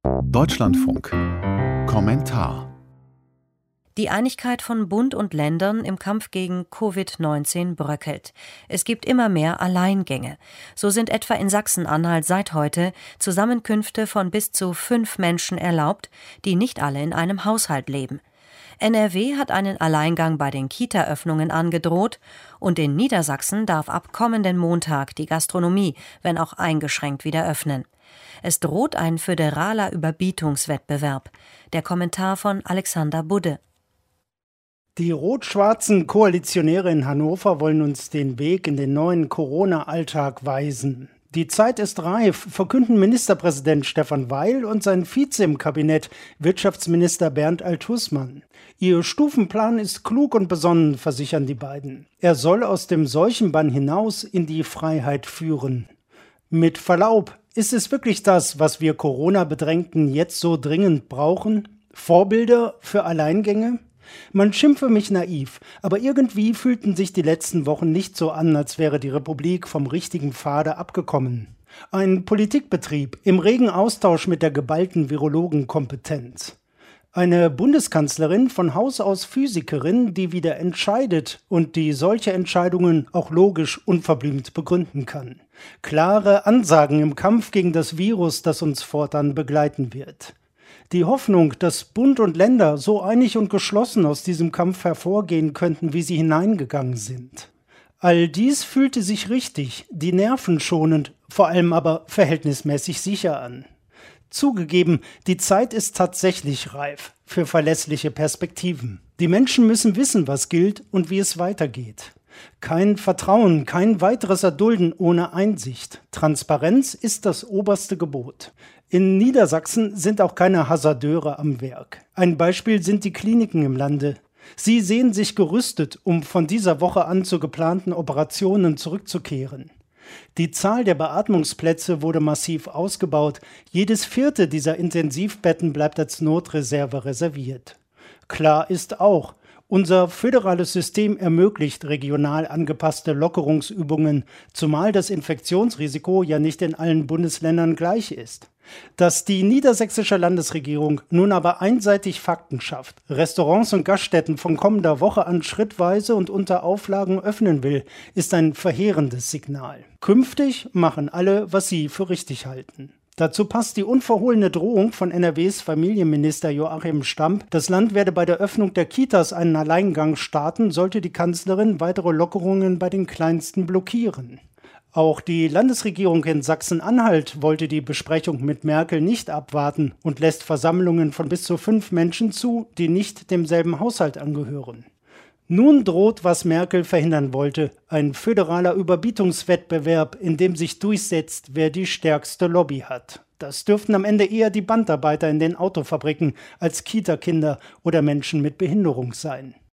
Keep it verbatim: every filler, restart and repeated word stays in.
Deutschlandfunk. Kommentar. Die Einigkeit von Bund und Ländern im Kampf gegen Covid neunzehn bröckelt. Es gibt immer mehr Alleingänge. So sind etwa in Sachsen-Anhalt seit heute Zusammenkünfte von bis zu fünf Menschen erlaubt, die nicht alle in einem Haushalt leben. N R W hat einen Alleingang bei den Kita-Öffnungen angedroht und in Niedersachsen darf ab kommenden Montag die Gastronomie, wenn auch eingeschränkt, wieder öffnen. Es droht ein föderaler Überbietungswettbewerb. Der Kommentar von Alexander Budde. Die rot-schwarzen Koalitionäre in Hannover wollen uns den Weg in den neuen Corona-Alltag weisen. Die Zeit ist reif, verkünden Ministerpräsident Stefan Weil und sein Vize im Kabinett, Wirtschaftsminister Bernd Althusmann. Ihr Stufenplan ist klug und besonnen, versichern die beiden. Er soll aus dem Seuchenbann hinaus in die Freiheit führen. Mit Verlaub, ist es wirklich das, was wir Corona-Bedrängten jetzt so dringend brauchen? Vorbilder für Alleingänge? Man schimpfe mich naiv, aber irgendwie fühlten sich die letzten Wochen nicht so an, als wäre die Republik vom richtigen Pfade abgekommen. Ein Politikbetrieb im regen Austausch mit der geballten Virologenkompetenz. Eine Bundeskanzlerin von Haus aus Physikerin, die wieder entscheidet und die solche Entscheidungen auch logisch unverblümt begründen kann. Klare Ansagen im Kampf gegen das Virus, das uns fortan begleiten wird. Die Hoffnung, dass Bund und Länder so einig und geschlossen aus diesem Kampf hervorgehen könnten, wie sie hineingegangen sind. All dies fühlte sich richtig, die Nerven schonend, vor allem aber verhältnismäßig sicher an. Zugegeben, die Zeit ist tatsächlich reif für verlässliche Perspektiven. Die Menschen müssen wissen, was gilt und wie es weitergeht. Kein Vertrauen, kein weiteres Erdulden ohne Einsicht. Transparenz ist das oberste Gebot. In Niedersachsen sind auch keine Hasardeure am Werk. Ein Beispiel sind die Kliniken im Lande. Sie sehen sich gerüstet, um von dieser Woche an zu geplanten Operationen zurückzukehren. Die Zahl der Beatmungsplätze wurde massiv ausgebaut. Jedes vierte dieser Intensivbetten bleibt als Notreserve reserviert. Klar ist auch, unser föderales System ermöglicht regional angepasste Lockerungsübungen, zumal das Infektionsrisiko ja nicht in allen Bundesländern gleich ist. Dass die niedersächsische Landesregierung nun aber einseitig Fakten schafft, Restaurants und Gaststätten von kommender Woche an schrittweise und unter Auflagen öffnen will, ist ein verheerendes Signal. Künftig machen alle, was sie für richtig halten. Dazu passt die unverhohlene Drohung von N R Ws Familienminister Joachim Stamp, das Land werde bei der Öffnung der Kitas einen Alleingang starten, sollte die Kanzlerin weitere Lockerungen bei den Kleinsten blockieren. Auch die Landesregierung in Sachsen-Anhalt wollte die Besprechung mit Merkel nicht abwarten und lässt Versammlungen von bis zu fünf Menschen zu, die nicht demselben Haushalt angehören. Nun droht, was Merkel verhindern wollte, ein föderaler Überbietungswettbewerb, in dem sich durchsetzt, wer die stärkste Lobby hat. Das dürften am Ende eher die Bandarbeiter in den Autofabriken als Kita-Kinder oder Menschen mit Behinderung sein.